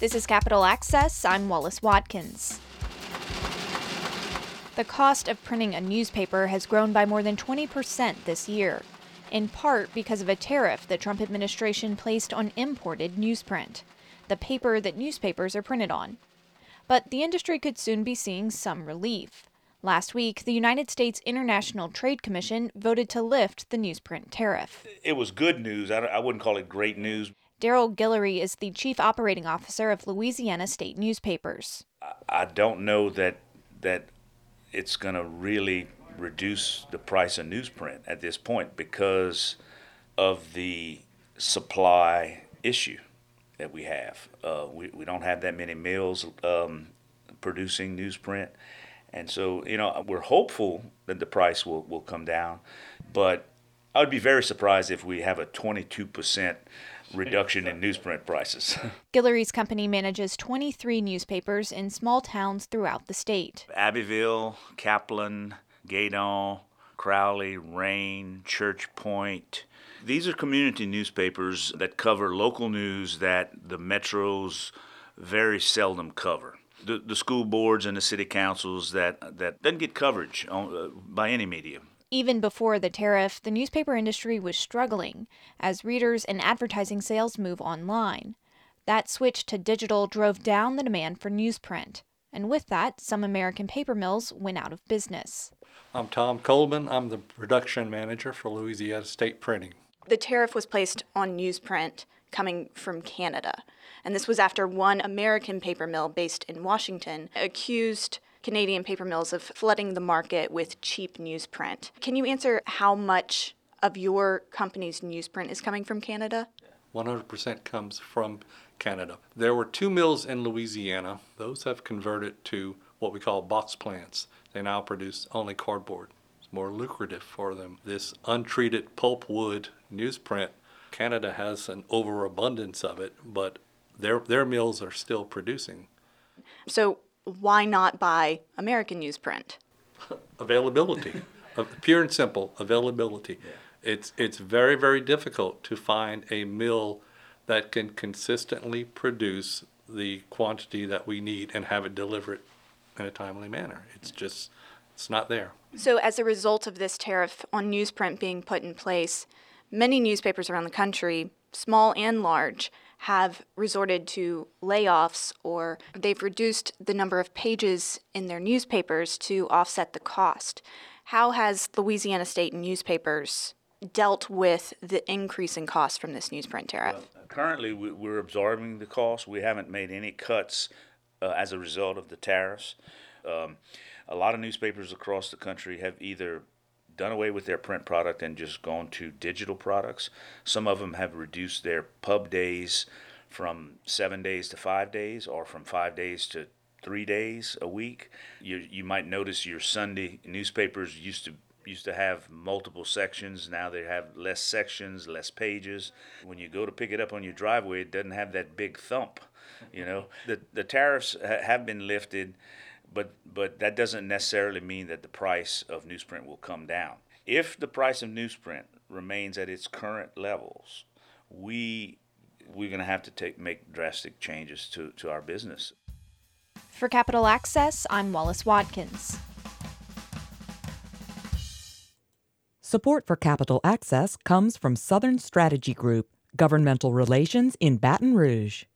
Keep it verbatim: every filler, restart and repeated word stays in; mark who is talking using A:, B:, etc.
A: This is Capital Access. I'm Wallace Watkins. The cost of printing a newspaper has grown by more than twenty percent this year, in part because of a tariff the Trump administration placed on imported newsprint, the paper that newspapers are printed on. But the industry could soon be seeing some relief. Last week, the United States International Trade Commission voted to lift the newsprint tariff.
B: It was good news. I, I wouldn't call it great news.
A: Daryl Guillory is the chief operating officer of Louisiana State Newspapers.
B: I, I don't know that that it's going to really reduce the price of newsprint at this point because of the supply issue that we have. Uh, we, we don't have that many mills um, producing newsprint. And so, you know, we're hopeful that the price will, will come down. But I would be very surprised if we have a twenty-two percent reduction in newsprint prices.
A: Guillory's company manages twenty-three newspapers in small towns throughout the state.
B: Abbeville, Kaplan, Gueydan, Crowley, Rain, Church Point. These are community newspapers that cover local news that the metros very seldom cover. The, the school boards and the city councils that, that doesn't get coverage on, uh, by any media.
A: Even before the tariff, the newspaper industry was struggling as readers and advertising sales move online. That switch to digital drove down the demand for newsprint. And with that, some American paper mills went out of business.
C: I'm Tom Coleman. I'm the production manager for Louisiana State Printing.
D: The tariff was placed on newsprint coming from Canada. And this was after one American paper mill based in Washington accused Canadian paper mills of flooding the market with cheap newsprint. Can you answer how much of your company's newsprint is coming from Canada?
C: one hundred percent comes from Canada. There were two mills in Louisiana. Those have converted to what we call box plants. They now produce only cardboard. It's more lucrative for them. This untreated pulpwood newsprint, Canada has an overabundance of it, but their their mills are still producing.
D: So why not buy American newsprint?
C: Availability. Pure and simple, availability. Yeah. It's it's very, very difficult to find a mill that can consistently produce the quantity that we need and have it delivered in a timely manner. It's just, it's not there.
D: So as a result of this tariff on newsprint being put in place, many newspapers around the country, small and large, have resorted to layoffs, or they've reduced the number of pages in their newspapers to offset the cost. How has Louisiana State Newspapers dealt with the increase in cost from this newsprint tariff?
B: Well, currently, we're absorbing the cost. We haven't made any cuts uh, as a result of the tariffs. Um, a lot of newspapers across the country have either done away with their print product and just gone to digital products. Some of them have reduced their pub days from seven days to five days or from five days to three days a week. You you might notice your Sunday newspapers used to used to have multiple sections. Now they have less sections, less pages. When you go to pick it up on your driveway, it doesn't have that big thump. You know, the the tariffs ha- have been lifted. But but that doesn't necessarily mean that the price of newsprint will come down. If the price of newsprint remains at its current levels, we we're going to have to take make drastic changes to, to our business.
A: For Capital Access, I'm Wallace Watkins.
E: Support for Capital Access comes from Southern Strategy Group, Governmental Relations in Baton Rouge.